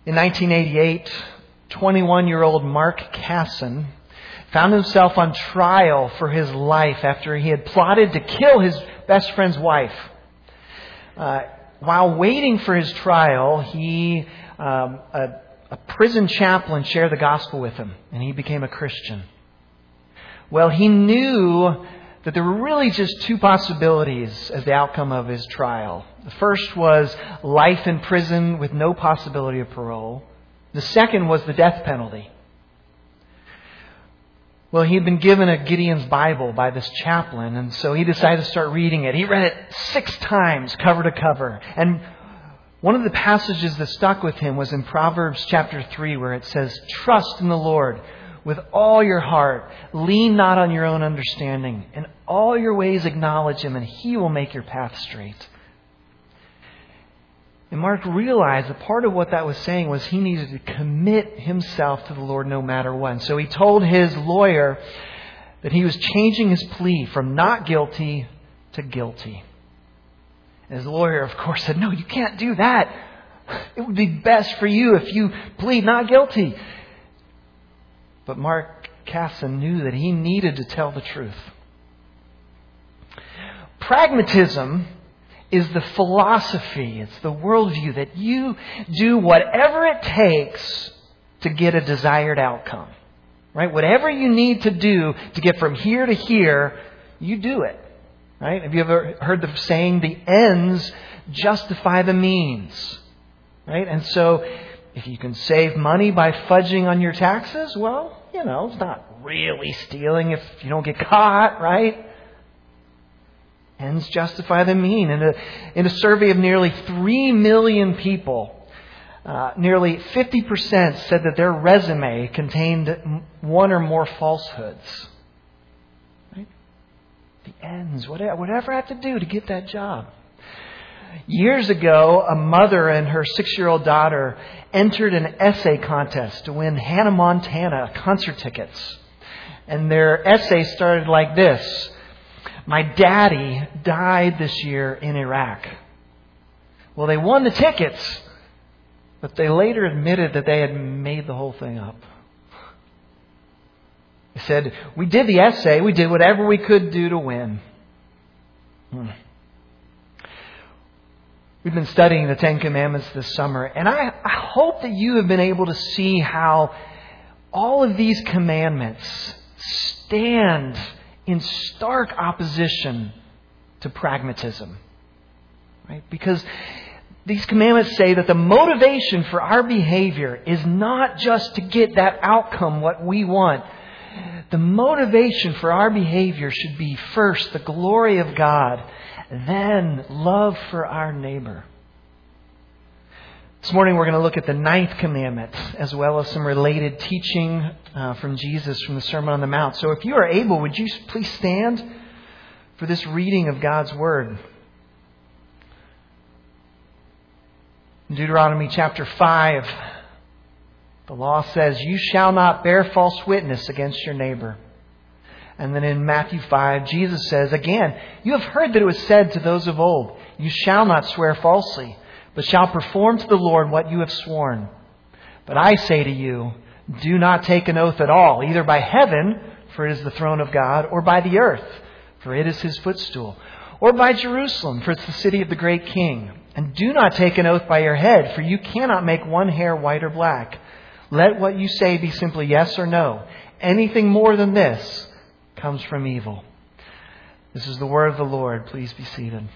In 1988, 21-year-old Mark Casson found himself on trial for his life after he had plotted to kill his best friend's wife. While waiting for his trial, a prison chaplain shared the gospel with him, and he became a Christian. Well, he knew that there were really just two possibilities as the outcome of his trial. The first was life in prison with no possibility of parole. The second was the death penalty. Well, he had been given a Gideon's Bible by this chaplain, and so he decided to start reading it. He read it 6 times, cover to cover. And one of the passages that stuck with him was in Proverbs chapter 3, where it says, "Trust in the Lord with all your heart. Lean not on your own understanding. In all your ways acknowledge Him, and He will make your path straight." And Mark realized that part of what that was saying was he needed to commit himself to the Lord no matter what. And so he told his lawyer that he was changing his plea from not guilty to guilty. And his lawyer, of course, said, "No, you can't do that. It would be best for you if you plead not guilty." But Mark Casson knew that he needed to tell the truth. Pragmatism is the philosophy, it's the worldview that you do whatever it takes to get a desired outcome. Right? Whatever you need to do to get from here to here, you do it. Right? Have you ever heard the saying, the ends justify the means? Right? And so, if you can save money by fudging on your taxes, well, it's not really stealing if you don't get caught, right? Ends justify the mean. In a survey of nearly 3 million people, nearly 50% said that their resume contained one or more falsehoods. Right? The ends, whatever I have to do to get that job. Years ago, a mother and her 6-year-old daughter entered an essay contest to win Hannah Montana concert tickets. And their essay started like this: "My daddy died this year in Iraq." Well, they won the tickets, but they later admitted that they had made the whole thing up. They said, "We did the essay, we did whatever we could do to win." We've been studying the 10 Commandments this summer, and I hope that you have been able to see how all of these commandments stand in stark opposition to pragmatism. Right? Because these commandments say that the motivation for our behavior is not just to get that outcome, what we want. The motivation for our behavior should be first the glory of God, then love for our neighbor. This morning we're going to look at the 9th commandment, as well as some related teaching from Jesus from the Sermon on the Mount. So if you are able, would you please stand for this reading of God's Word? In Deuteronomy chapter 5, the law says, "You shall not bear false witness against your neighbor." And then in Matthew 5, Jesus says, again, "You have heard that it was said to those of old, 'You shall not swear falsely, but shall perform to the Lord what you have sworn.' But I say to you, do not take an oath at all, either by heaven, for it is the throne of God, or by the earth, for it is His footstool, or by Jerusalem, for it's the city of the great King. And do not take an oath by your head, for you cannot make one hair white or black. Let what you say be simply yes or no. Anything more than this comes from evil." This is the word of the Lord. Please be seated.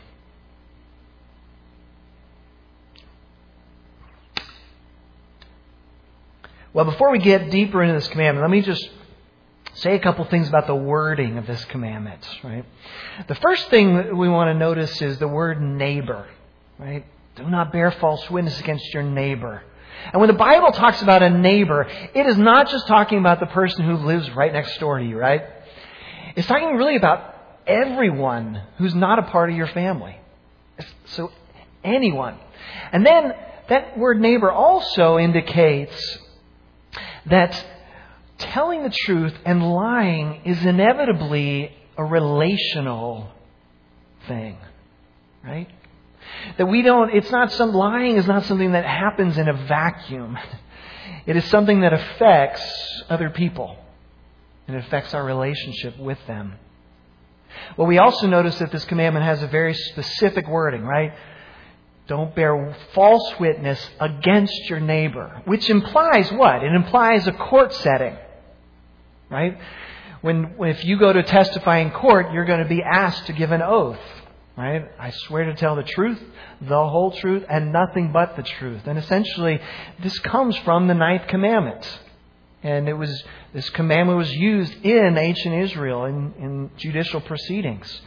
Well, before we get deeper into this commandment, let me just say a couple things about the wording of this commandment. Right? The first thing that we want to notice is the word neighbor. Right? Do not bear false witness against your neighbor. And when the Bible talks about a neighbor, it is not just talking about the person who lives right next door to you, right? It's talking really about everyone who's not a part of your family. So anyone. And then that word neighbor also indicates that telling the truth and lying is inevitably a relational thing, right? That lying is not something that happens in a vacuum. It is something that affects other people. And it affects our relationship with them. Well, we also notice that this commandment has a very specific wording, right? Don't bear false witness against your neighbor. Which implies what? It implies a court setting, right? If you go to testify in court, you're going to be asked to give an oath, right? I swear to tell the truth, the whole truth, and nothing but the truth. And essentially, this comes from the 9th commandment. And this commandment was used in ancient Israel in judicial proceedings.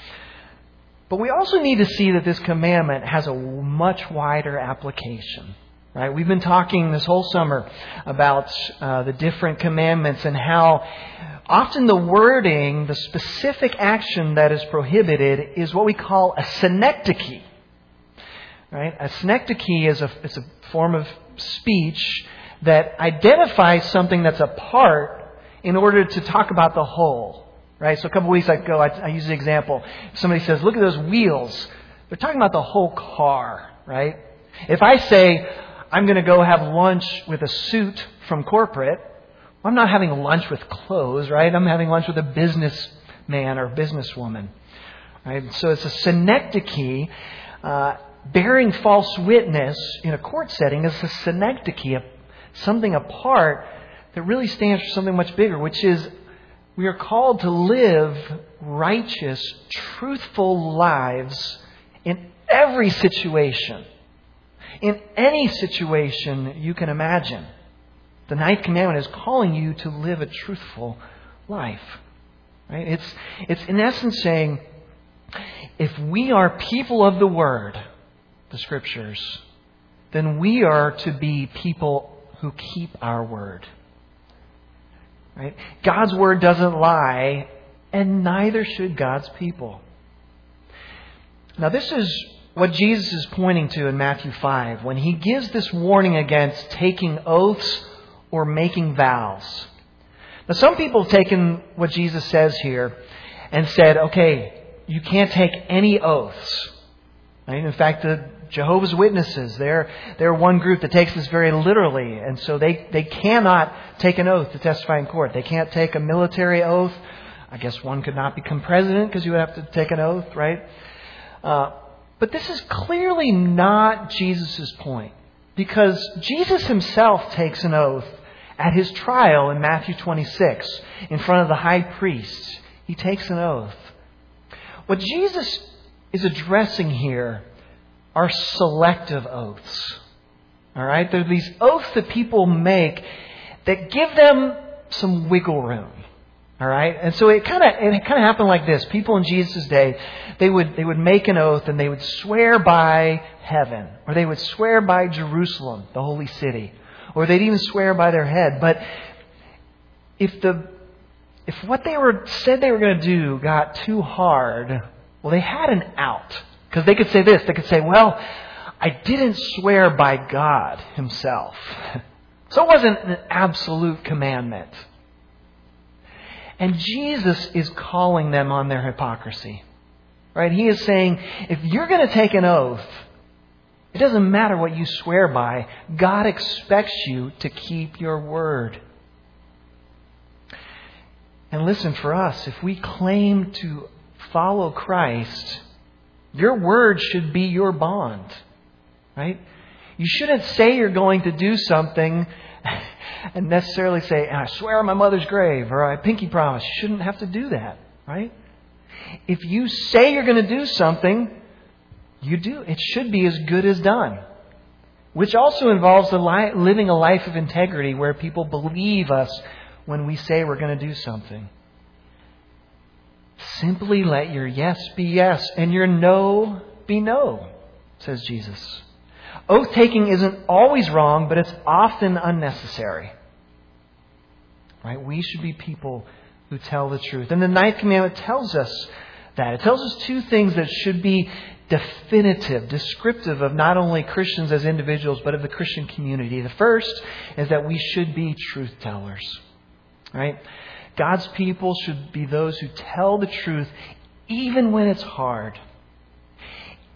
But we also need to see that this commandment has a much wider application. Right? We've been talking this whole summer about the different commandments and how often the wording, the specific action that is prohibited, is what we call a synecdoche. Right? A synecdoche is a form of speech that identifies something that's a part in order to talk about the whole. Right? So a couple weeks ago, I used the example. If somebody says, look at those wheels. They're talking about the whole car. Right? If I say, I'm going to go have lunch with a suit from corporate, I'm not having lunch with clothes, right? I'm having lunch with a businessman or businesswoman. Right? So it's a synecdoche. Bearing false witness in a court setting is a synecdoche, something apart that really stands for something much bigger, which is we are called to live righteous, truthful lives in every situation. In any situation you can imagine. The 9th commandment is calling you to live a truthful life. Right? It's in essence saying, if we are people of the Word, the Scriptures, then we are to be people who keep our word. Right? God's Word doesn't lie, and neither should God's people. Now this is what Jesus is pointing to in Matthew 5 when He gives this warning against taking oaths or making vows. Now some people have taken what Jesus says here and said, okay, you can't take any oaths. Right? In fact, the Jehovah's Witnesses, they're one group that takes this very literally. And so they cannot take an oath to testify in court. They can't take a military oath. I guess one could not become president because you would have to take an oath, right? But this is clearly not Jesus' point. Because Jesus Himself takes an oath at His trial in Matthew 26 in front of the high priest. He takes an oath. What Jesus is addressing here are selective oaths. All right? They're these oaths that people make that give them some wiggle room. All right? And so it kind of happened like this. People in Jesus' day, they would make an oath and they would swear by heaven, or they would swear by Jerusalem, the holy city, or they'd even swear by their head. But if what they said they were going to do got too hard, well, they had an out. Because they could say this. They could say, well, I didn't swear by God Himself. So it wasn't an absolute commandment. And Jesus is calling them on their hypocrisy. Right? He is saying, if you're going to take an oath, it doesn't matter what you swear by. God expects you to keep your word. And listen, for us, if we claim to follow Christ, your word should be your bond. Right? You shouldn't say you're going to do something and necessarily say, I swear on my mother's grave, or I pinky promise. You shouldn't have to do that. Right? If you say you're going to do something, you do. It should be as good as done. Which also involves living a life of integrity where people believe us when we say we're going to do something. Simply let your yes be yes and your no be no, says Jesus. Oath-taking isn't always wrong, but it's often unnecessary. Right? We should be people who tell the truth. And the 9th commandment tells us that. It tells us two things that should be definitive, descriptive of not only Christians as individuals, but of the Christian community. The first is that we should be truth tellers. Right? God's people should be those who tell the truth even when it's hard.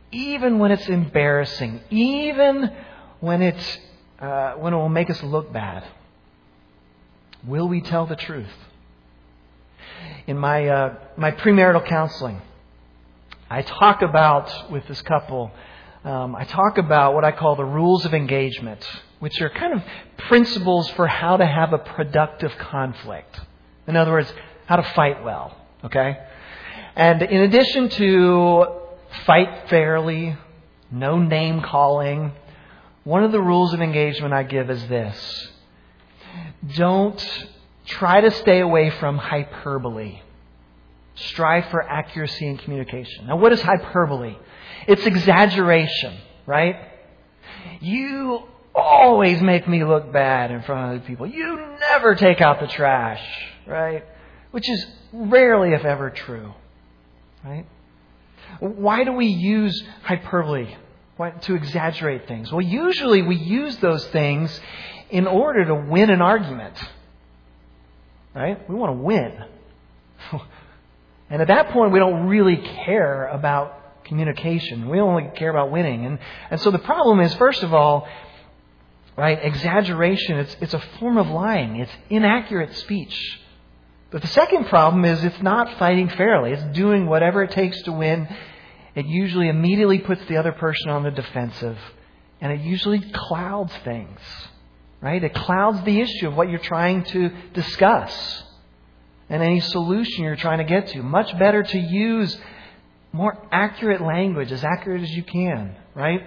even when it's embarrassing, even when it will make us look bad? Will we tell the truth? In my premarital counseling, I talk about, with this couple, I talk about what I call the rules of engagement, which are kind of principles for how to have a productive conflict. In other words, how to fight well. Okay? And in addition to fight fairly, no name calling, one of the rules of engagement I give is this: don't try to stay away from hyperbole. Strive for accuracy in communication. Now, what is hyperbole? It's exaggeration, right? You always make me look bad in front of other people. You never take out the trash, right? Which is rarely, if ever, true, right? Why do we use hyperbole? To exaggerate things? Well, usually we use those things in order to win an argument, right? We want to win. And at that point, we don't really care about communication. We only care about winning. And so the problem is, first of all, right, exaggeration, it's a form of lying. It's inaccurate speech. But the second problem is it's not fighting fairly. It's doing whatever it takes to win. It usually immediately puts the other person on the defensive. And it usually clouds things, right? It clouds the issue of what you're trying to discuss and any solution you're trying to get to. Much better to use more accurate language, as accurate as you can, right?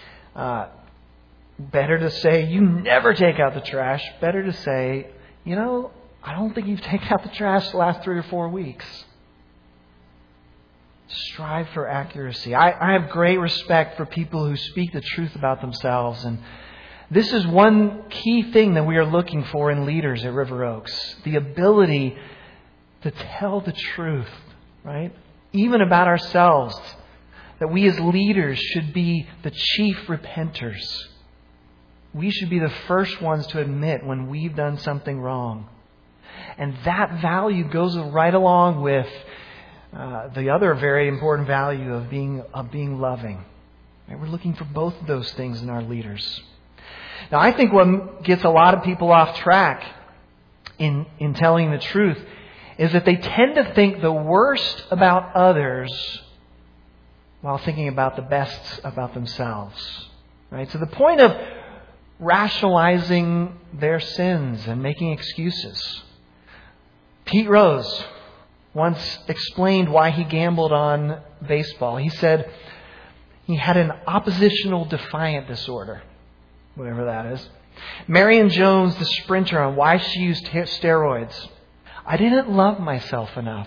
Better to say, you never take out the trash. Better to say, I don't think you've taken out the trash the last 3 or 4 weeks. Strive for accuracy. I have great respect for people who speak the truth about themselves. And this is one key thing that we are looking for in leaders at River Oaks. The ability to tell the truth, right? Even about ourselves. That we as leaders should be the chief repenters. We should be the first ones to admit when we've done something wrong. And that value goes right along with the other very important value of being loving. Right? We're looking for both of those things in our leaders. Now, I think what gets a lot of people off track in telling the truth is that they tend to think the worst about others while thinking about the best about themselves. Right? To the point of rationalizing their sins and making excuses. Pete Rose once explained why he gambled on baseball. He said he had an oppositional defiant disorder, whatever that is. Marion Jones, the sprinter, on why she used steroids. I didn't love myself enough.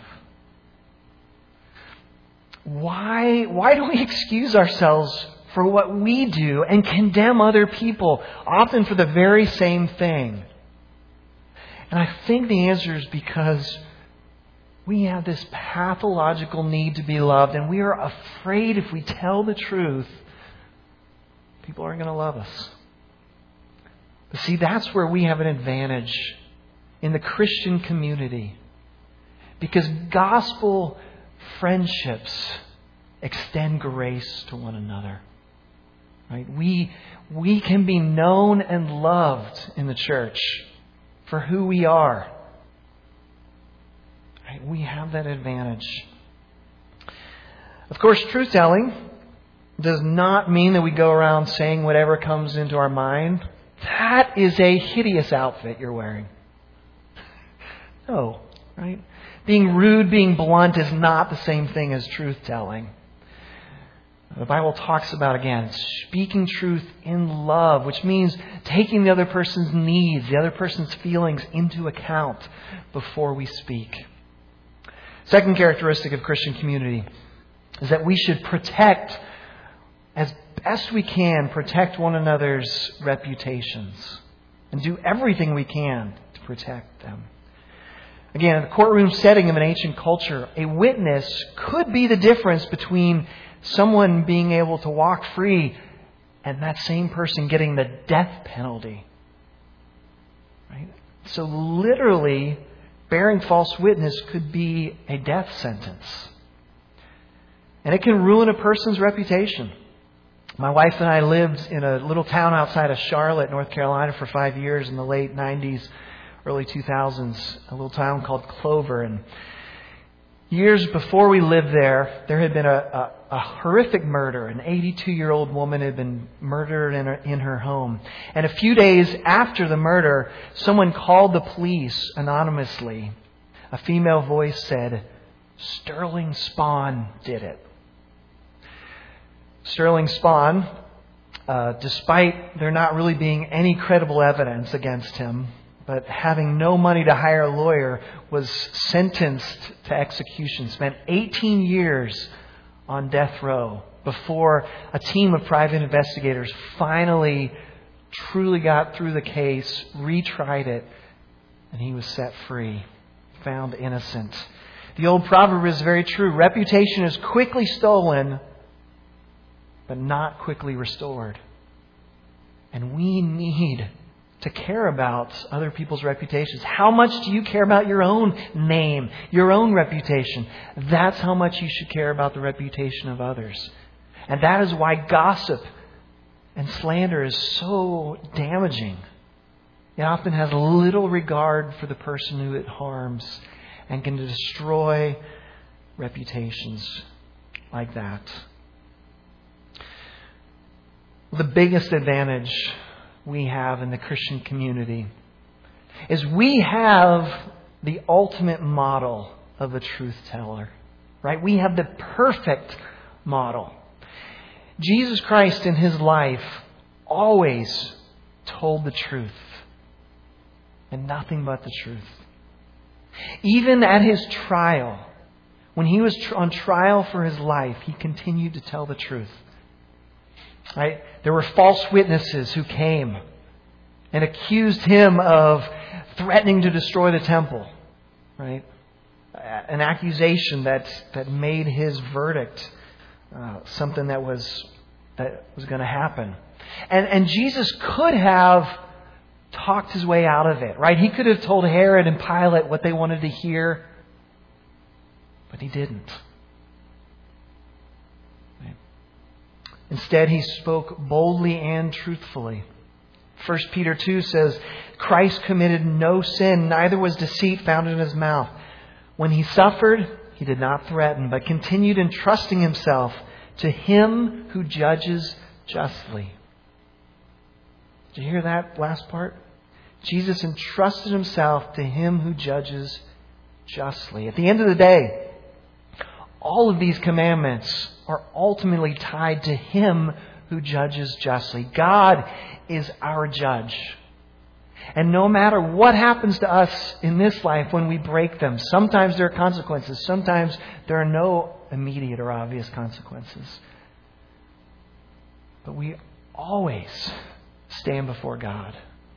Why do we excuse ourselves for what we do and condemn other people, often for the very same thing? And I think the answer is because we have this pathological need to be loved, and we are afraid if we tell the truth, people aren't going to love us. But see, that's where we have an advantage in the Christian community. Because gospel friendships extend grace to one another. Right? We can be known and loved in the church for who we are. Right? We have that advantage. Of course, truth-telling does not mean that we go around saying whatever comes into our mind. That is a hideous outfit you're wearing. No, right? Being rude, being blunt is not the same thing as truth-telling. The Bible talks about, again, speaking truth in love, which means taking the other person's needs, the other person's feelings into account before we speak. Second characteristic of Christian community is that we should protect, as best we can, protect one another's reputations and do everything we can to protect them. Again, in the courtroom setting of an ancient culture, a witness could be the difference between someone being able to walk free and that same person getting the death penalty. Right? So literally, bearing false witness could be a death sentence. And it can ruin a person's reputation. My wife and I lived in a little town outside of Charlotte, North Carolina for 5 years in the late 90s, early 2000s, a little town called Clover. And years before we lived there, there had been a horrific murder. An 82-year-old woman had been murdered in her home. And a few days after the murder, someone called the police anonymously. A female voice said, "Sterling Spahn did it." Sterling Spahn, despite there not really being any credible evidence against him, but having no money to hire a lawyer, was sentenced to execution, spent 18 years on death row before a team of private investigators finally truly got through the case, retried it, and he was set free, found innocent. The old proverb is very true. Reputation is quickly stolen, but not quickly restored. And we need to care about other people's reputations. How much do you care about your own name, your own reputation? That's how much you should care about the reputation of others. And that is why gossip and slander is so damaging. It often has little regard for the person who it harms and can destroy reputations like that. The biggest advantage we have in the Christian community is we have the ultimate model of a truth teller, right? We have the perfect model. Jesus Christ in His life always told the truth and nothing but the truth. Even at His trial, when He was on trial for His life, He continued to tell the truth. Right? There were false witnesses who came and accused Him of threatening to destroy the temple. Right? An accusation that made His verdict something that was going to happen. And Jesus could have talked His way out of it. Right? He could have told Herod and Pilate what they wanted to hear. But He didn't. Instead, He spoke boldly and truthfully. 1 Peter 2 says, Christ committed no sin, neither was deceit found in His mouth. When He suffered, He did not threaten, but continued entrusting Himself to Him who judges justly. Did you hear that last part? Jesus entrusted Himself to Him who judges justly. At the end of the day, all of these commandments are ultimately tied to Him who judges justly. God is our judge. And no matter what happens to us in this life when we break them, sometimes there are consequences. Sometimes there are no immediate or obvious consequences. But we always stand before God.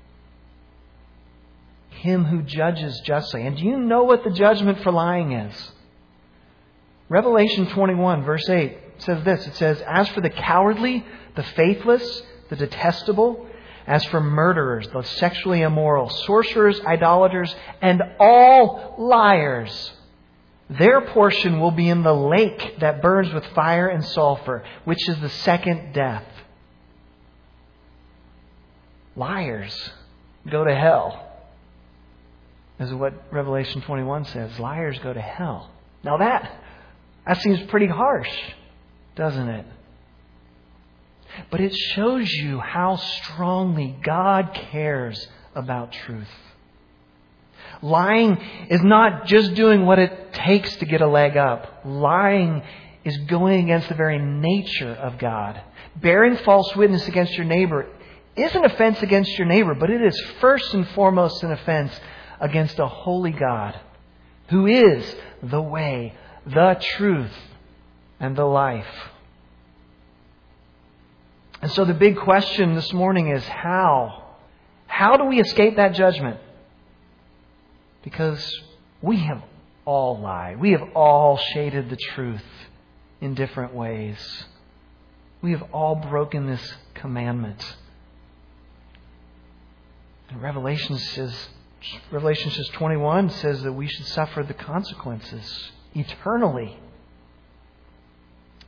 Him who judges justly. And do you know what the judgment for lying is? Revelation 21, verse 8 says this. It says, as for the cowardly, the faithless, the detestable, as for murderers, the sexually immoral, sorcerers, idolaters, and all liars, their portion will be in the lake that burns with fire and sulfur, which is the second death. Liars go to hell, is what Revelation 21 says. Liars go to hell. Now that seems pretty harsh, doesn't it? But it shows you how strongly God cares about truth. Lying is not just doing what it takes to get a leg up. Lying is going against the very nature of God. Bearing false witness against your neighbor is an offense against your neighbor, but it is first and foremost an offense against a holy God who is the way, the truth, and the life. And so the big question this morning is how? How do we escape that judgment? Because we have all lied. We have all shaded the truth in different ways. We have all broken this commandment. And Revelation 21 says that we should suffer the consequences eternally.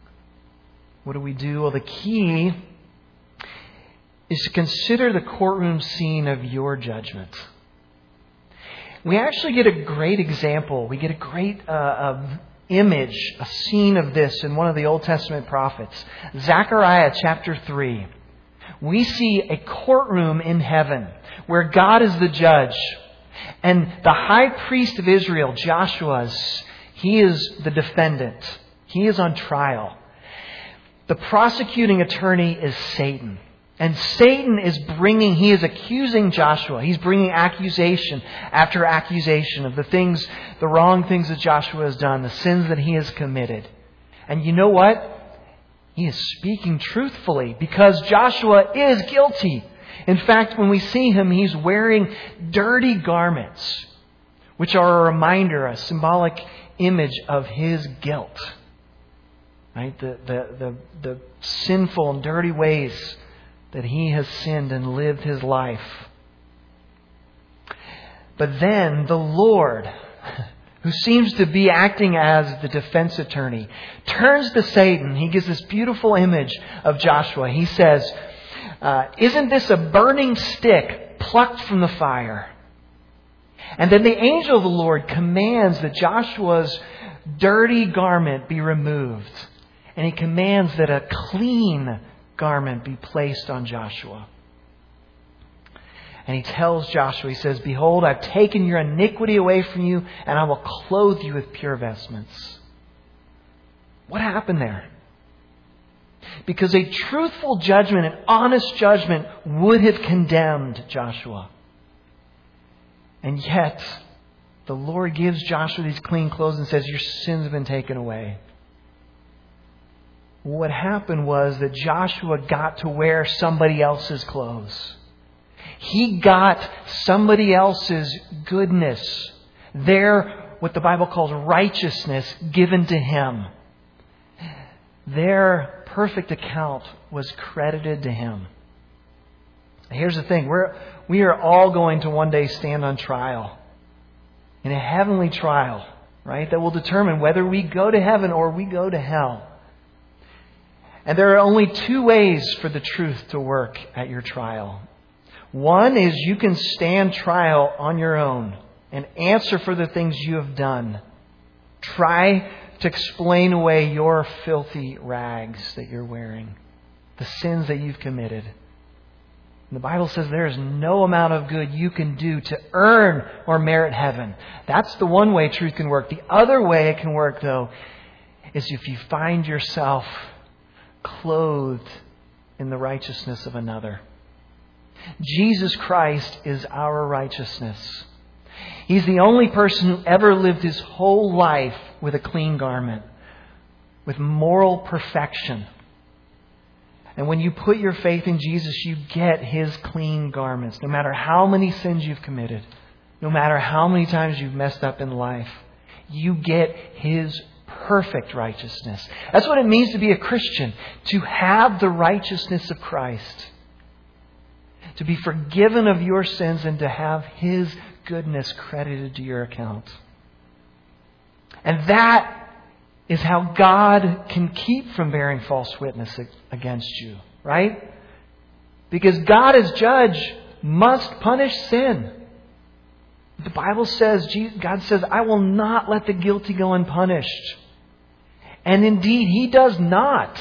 What do we do? Well, the key is to consider the courtroom scene of your judgment. We actually get a great example. We get a great image, a scene of this in one of the Old Testament prophets. Zechariah chapter 3. We see a courtroom in heaven where God is the judge. And the high priest of Israel, Joshua, he is the defendant. He is on trial. The prosecuting attorney is Satan. And Satan he is accusing Joshua. He's bringing accusation after accusation of the wrong things that Joshua has done, the sins that he has committed. And you know what? He is speaking truthfully because Joshua is guilty. In fact, when we see him, he's wearing dirty garments, which are a reminder, a symbolic image of his guilt. Right? The sinful and dirty ways that he has sinned and lived his life. But then the Lord, who seems to be acting as the defense attorney, turns to Satan. He gives this beautiful image of Joshua. He says, isn't this a burning stick plucked from the fire? And then the angel of the Lord commands that Joshua's dirty garment be removed. And he commands that a clean garment be placed on Joshua. And he tells Joshua, he says, behold, I've taken your iniquity away from you, and I will clothe you with pure vestments. What happened there? Because a truthful judgment, an honest judgment, would have condemned Joshua. And yet, the Lord gives Joshua these clean clothes and says, your sins have been taken away. What happened was that Joshua got to wear somebody else's clothes. He got somebody else's goodness, what the Bible calls righteousness, given to him. Their perfect account was credited to him. Here's the thing. We are all going to one day stand on trial. In a heavenly trial, right? That will determine whether we go to heaven or we go to hell. And there are only two ways for the truth to work at your trial. One is you can stand trial on your own and answer for the things you have done. Try to explain away your filthy rags that you're wearing, the sins that you've committed. And the Bible says there is no amount of good you can do to earn or merit heaven. That's the one way truth can work. The other way it can work, though, is if you find yourself clothed in the righteousness of another. Jesus Christ is our righteousness. He's the only person who ever lived his whole life with a clean garment, with moral perfection. And when you put your faith in Jesus, you get his clean garments. No matter how many sins you've committed, no matter how many times you've messed up in life, you get his perfect righteousness. That's what it means to be a Christian, to have the righteousness of Christ, to be forgiven of your sins and to have his goodness credited to your account. And that is how God can keep from bearing false witness against you, right? Because God as judge must punish sin. The Bible says, God says, I will not let the guilty go unpunished. And indeed, he does not.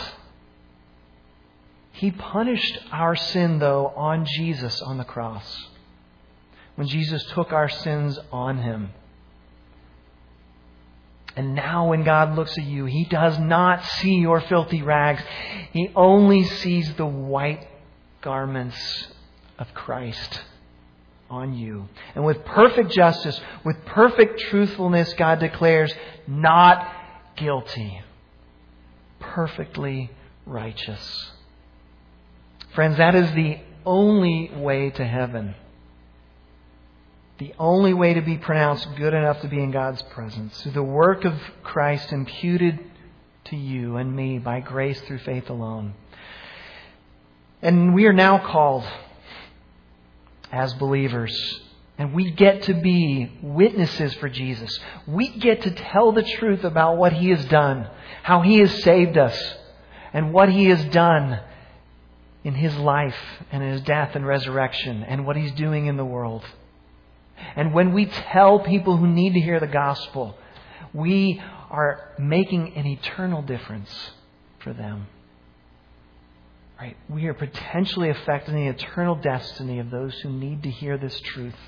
He punished our sin, though, on Jesus on the cross. When Jesus took our sins on him. And now when God looks at you, he does not see your filthy rags. He only sees the white garments of Christ on you. And with perfect justice, with perfect truthfulness, God declares, not guilty. Perfectly righteous. Friends, that is the only way to heaven. The only way to be pronounced good enough to be in God's presence. Through the work of Christ imputed to you and me by grace through faith alone. And we are now called as believers. And we get to be witnesses for Jesus. We get to tell the truth about what he has done. How he has saved us. and what He has done in His life and in His death and resurrection and what He's doing in the world. And when we tell people who need to hear the gospel, we are making an eternal difference for them. Right? We are potentially affecting the eternal destiny of those who need to hear this truth.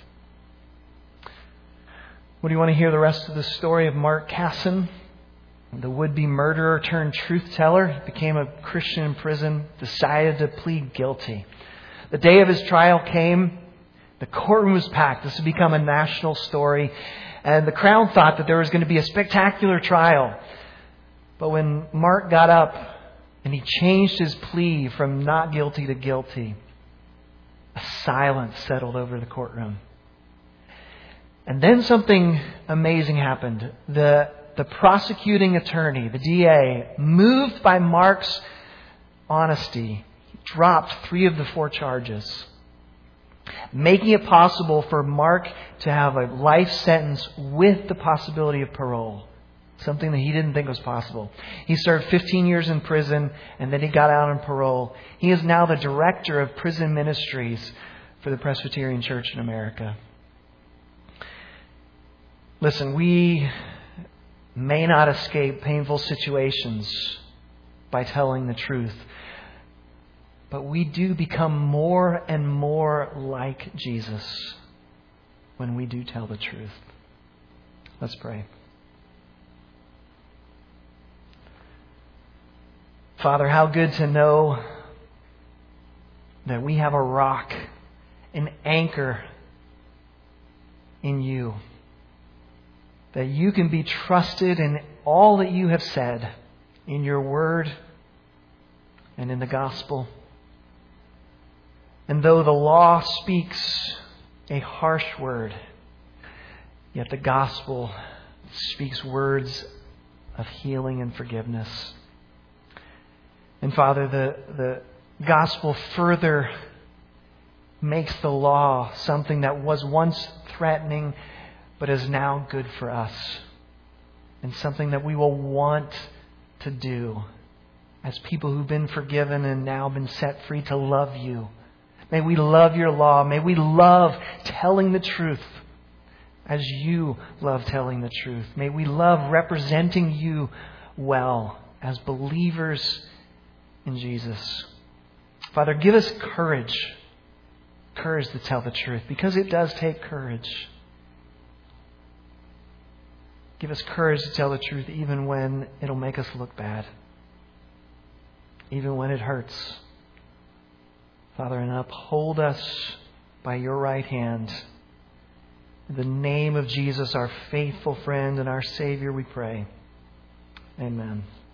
What do you want to hear the rest of the story of Mark Casson? The would-be murderer turned truth teller. He became a Christian in prison, decided to plead guilty. The day of his trial came. The courtroom was packed. This had become a national story. And the crowd thought that there was going to be a spectacular trial. But when Mark got up and he changed his plea from not guilty to guilty, a silence settled over the courtroom. And then something amazing happened. The prosecuting attorney, the DA, moved by Mark's honesty, dropped 3 of the 4 charges, making it possible for Mark to have a life sentence with the possibility of parole. Something that he didn't think was possible. He served 15 years in prison and then he got out on parole. He is now the director of prison ministries for the Presbyterian Church in America. Listen, we may not escape painful situations by telling the truth, but we do become more and more like Jesus when we do tell the truth. Let's pray. Father, how good to know that we have a rock, an anchor in You. That You can be trusted in all that You have said in Your Word and in the gospel. And though the law speaks a harsh word, yet the gospel speaks words of healing and forgiveness. And Father, the gospel further makes the law something that was once threatening but is now good for us. And something that we will want to do as people who've been forgiven and now been set free to love You. May we love Your law. May we love telling the truth as You love telling the truth. May we love representing You well as believers in Jesus. Father, give us courage. Courage to tell the truth, because it does take courage. Give us courage to tell the truth even when it'll make us look bad. Even when it hurts. Father, and uphold us by Your right hand. In the name of Jesus, our faithful friend and our Savior, we pray. Amen.